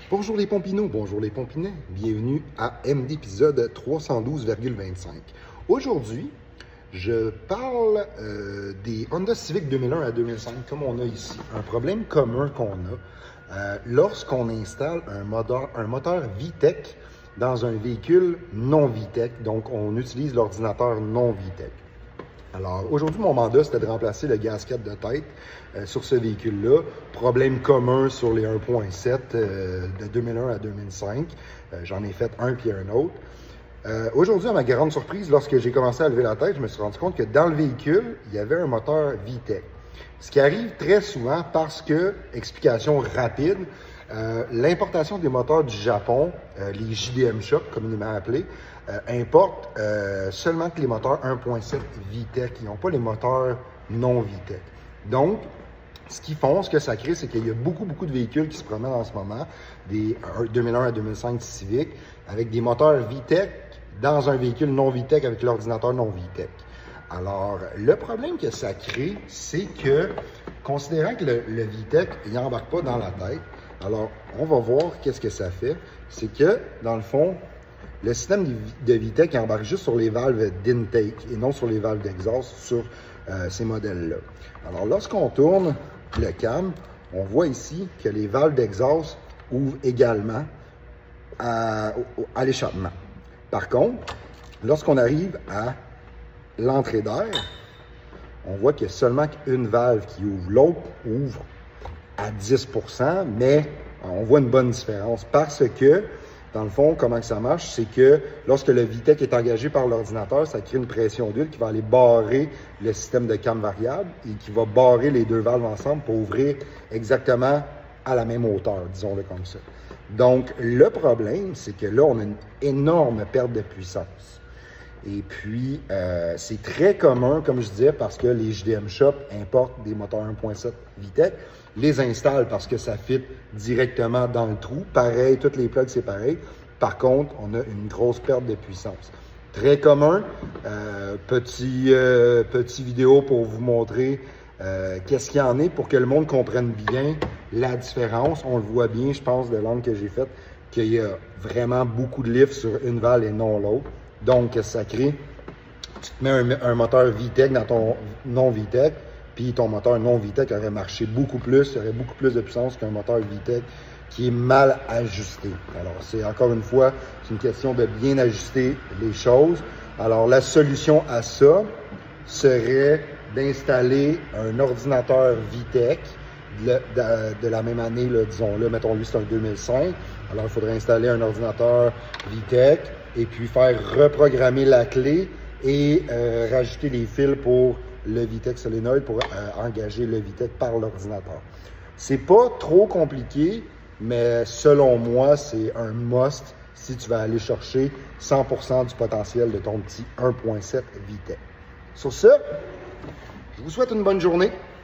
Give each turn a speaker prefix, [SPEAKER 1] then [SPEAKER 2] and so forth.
[SPEAKER 1] Bonjour les Pompineaux, bonjour les Pompinets, bienvenue à MD épisode 312,25. Aujourd'hui, je parle des Honda Civic 2001 à 2005, comme on a ici. Un problème commun qu'on a lorsqu'on installe un moteur VTEC dans un véhicule non VTEC, donc on utilise l'ordinateur non VTEC. Alors, aujourd'hui, mon mandat, c'était de remplacer le gasket de tête sur ce véhicule-là. Problème commun sur les 1.7 de 2001 à 2005. J'en ai fait un puis un autre. Aujourd'hui, à ma grande surprise, lorsque j'ai commencé à lever la tête, je me suis rendu compte que dans le véhicule, il y avait un moteur VTEC. Ce qui arrive très souvent parce que, explication rapide, l'importation des moteurs du Japon, les JDM Shop, communément appelés, importent seulement que les moteurs 1.7 VTEC. Ils n'ont pas les moteurs non VTEC. Donc, ce qu'ils font, ce que ça crée, c'est qu'il y a beaucoup de véhicules qui se promènent en ce moment, des 2001 à 2005 Civic, avec des moteurs VTEC dans un véhicule non VTEC avec l'ordinateur non VTEC. Alors, le problème que ça crée, c'est que, considérant que le VTEC, il n'embarque pas dans la tête, alors, on va voir qu'est-ce que ça fait. C'est que, dans le fond, le système de VTEC embarque juste sur les valves d'intake et non sur les valves d'exhaust sur ces modèles-là. Alors, lorsqu'on tourne le cam, on voit ici que les valves d'exhaust ouvrent également à l'échappement. Par contre, lorsqu'on arrive à l'entrée d'air, on voit qu'il y a seulement une valve qui ouvre. L'autre ouvre à 10%, mais on voit une bonne différence parce que, dans le fond, comment ça marche, c'est que lorsque le VTEC est engagé par l'ordinateur, ça crée une pression d'huile qui va aller barrer le système de cam variable et qui va barrer les deux valves ensemble pour ouvrir exactement à la même hauteur, disons-le comme ça. Donc, le problème, c'est que là, on a une énorme perte de puissance. Et puis, c'est très commun, comme je disais, parce que les JDM Shop importent des moteurs 1.7 VTEC, les installent parce que ça fit directement dans le trou. Pareil, toutes les plugs, c'est pareil. Par contre, on a une grosse perte de puissance. Très commun. Petit vidéo pour vous montrer qu'est-ce qu'il y en est pour que le monde comprenne bien la différence. On le voit bien, je pense, de l'angle que j'ai fait, qu'il y a vraiment beaucoup de lift sur une valve et non l'autre. Donc, qu'est-ce que ça crée? Tu te mets un moteur VTEC dans ton non-VTEC, puis ton moteur non-VTEC aurait marché beaucoup plus, il aurait beaucoup plus de puissance qu'un moteur VTEC qui est mal ajusté. Alors, c'est encore une fois, c'est une question de bien ajuster les choses. Alors, la solution à ça serait d'installer un ordinateur VTEC de la même année, là, disons-le, mettons-lui, c'est un 2005. Alors, il faudrait installer un ordinateur VTEC et puis faire reprogrammer la clé et rajouter les fils pour le VTEC solénoïde pour engager le VTEC par l'ordinateur. C'est pas trop compliqué, mais selon moi, c'est un must si tu vas aller chercher 100% du potentiel de ton petit 1.7 VTEC. Sur ce, je vous souhaite une bonne journée.